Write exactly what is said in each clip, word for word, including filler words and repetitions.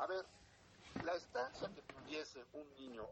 A ver, la estancia que tuviese un niño,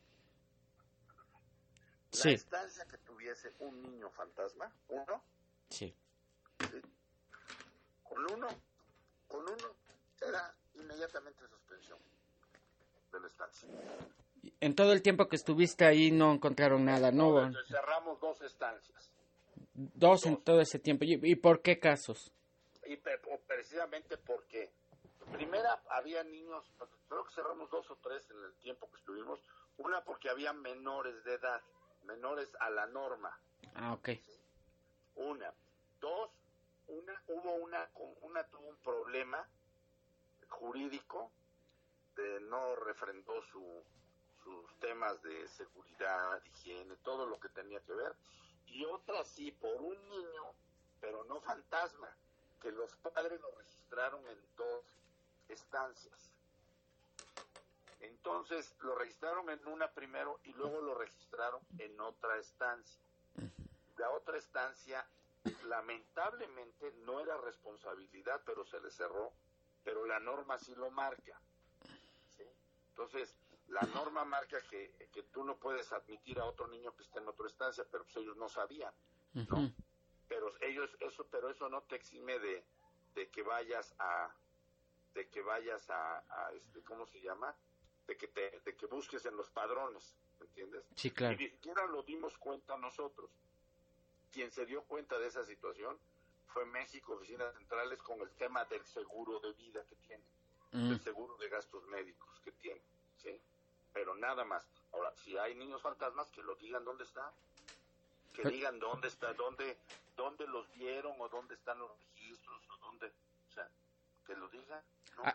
sí. la estancia que tuviese un niño fantasma, uno, sí. ¿sí? Con uno, con uno, era inmediatamente suspensión de la estancia. En todo el tiempo que estuviste ahí no encontraron nada, ¿no? Entonces, cerramos dos estancias. Dos, dos. en todo ese tiempo. ¿Y, y por qué casos? Y pre- precisamente porque, primera, había niños, creo que cerramos dos o tres en el tiempo que estuvimos. Una, porque había menores de edad, menores a la norma. Ah, ok. ¿Sí? Una. Dos, una, hubo una, una tuvo un problema jurídico, de no refrendó su, sus temas de seguridad, higiene, todo lo que tenía que ver. Y otra sí, por un niño, pero no fantasma, que los padres lo registraron en dos estancias. Entonces lo registraron en una primero y luego lo registraron en otra estancia. La otra estancia, lamentablemente, no era responsabilidad, pero se le cerró, pero la norma sí lo marca. ¿Sí? Entonces, la norma marca que, que tú no puedes admitir a otro niño que esté en otra estancia, pero pues ellos no sabían, ¿no? Uh-huh. Pero ellos, eso, pero eso no te exime de, de que vayas a, de que vayas a, a este, ¿cómo se llama? De que te, de que busques en los padrones, ¿entiendes? Sí, claro. Y ni siquiera lo dimos cuenta nosotros. Quien se dio cuenta de esa situación fue México, Oficinas Centrales, con el tema del seguro de vida que tiene, mm. del seguro de gastos médicos que tiene, ¿sí? Pero nada más. Ahora, si hay niños fantasmas, que lo digan dónde está, que digan dónde está, dónde, dónde los vieron, o dónde están los registros, o dónde, o sea, que lo digan.